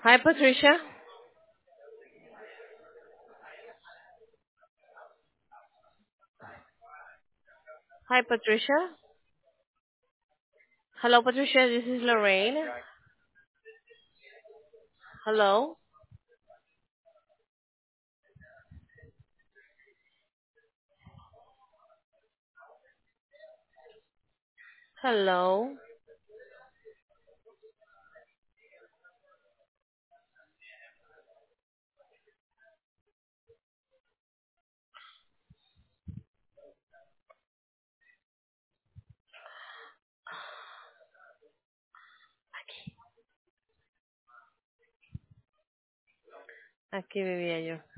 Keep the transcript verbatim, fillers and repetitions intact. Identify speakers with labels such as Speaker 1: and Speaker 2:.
Speaker 1: Hi, Patricia. Hi, Patricia. Hello, Patricia. This is Lorraine. Hello. Hello. Aquí vivía yo.